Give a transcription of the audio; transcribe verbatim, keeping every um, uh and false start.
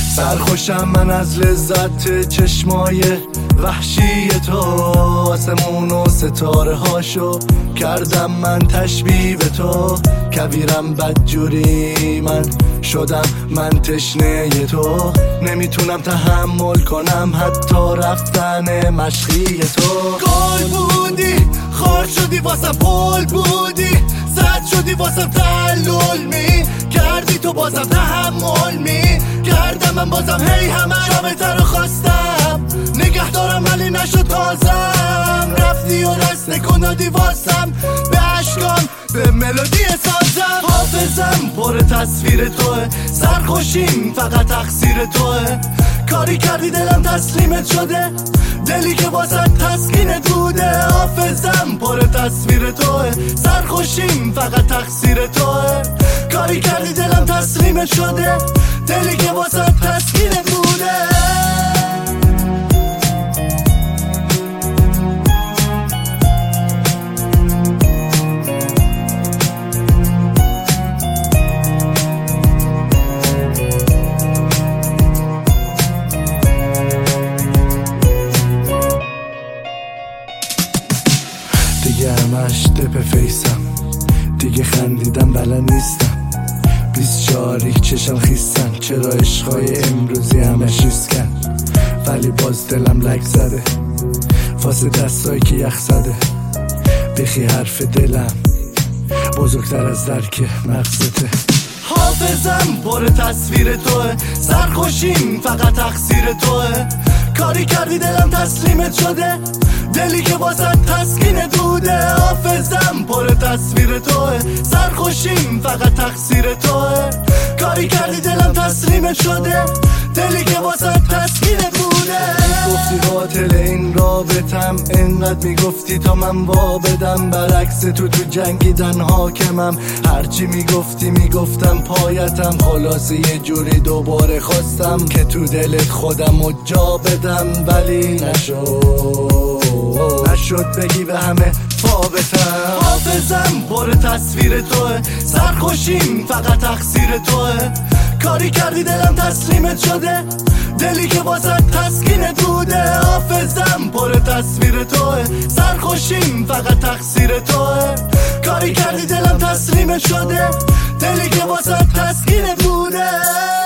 سرخوشم من از لذت چشمای وحشی تو، آسمون و ستاره هاشو کردم من تشبیه به تو. کویرم بدجوری من شدم، من تشنه تو، نمیتونم تحمل کنم حتی رفتن مشقی تو. گل بودی خار شدی واسم، پل بودی زد شدی واسم، تعلل می کردی تو بازم تحمل می کردم من بازم. هی همه جا بهتر خواستم نگه دارم ولی نشد تازم، رفتی و دست نکندادی واسم به عشقام به ملودی سازم. حافظم پر تصویر توه، سرخوشیم فقط تقصیر توه. کاری کردی دلم تسلیمت شده، دلی که واسه تسکینت بوده. حافظم پر تصویر توه، سرخوشیم فقط تقصیر توه. کاری کردی دلم تسلیمت شده، دلی که واسه تسکینت بوده. دیگه همش دپ فیسم، دیگه خندیدم بلد نیستم. بیست چاریک چشم خیستن، چرا عشقای امروزی همش ریسکن. ولی باز دلم لک زده واسه دستایی که یخ زده. بخی حرف دلم بزرگتر از درک مغزته. حافظم پر تصویر توه، سرخوشیم فقط تقصیر توه. کاری کردی دلم تسلیمت شده، دلی که واسه تسکینت بوده. حافظم پر تصویر توه، سرخوشیم فقط تقصیر توه. کاری کردی دلم تسلیمت شده، دلی که واسه تسکینت بوده. گفتی قاتل این رابطم، انقدر میگفتی تا من وا بدم. برعکس تو تو جنگیدن حاکمم، هرچی میگفتی میگفتم پایتم. خلاصه یه جوری دوباره خواستم که تو دلت خودم رو جا بدم، ولی نشد نشد بگی به همه فابتم. حافظم پر تصویر توه، سرخوشیم فقط تقصیر توه. کاری کردی دلم تسلیمت شده، دلی که واسه تسکینت بوده. حافظم پر تصویر توه، سرخوشیم فقط تقصیر توه. کاری کردی دلم تسلیمت شده، دلی که واسه تسکینت بوده.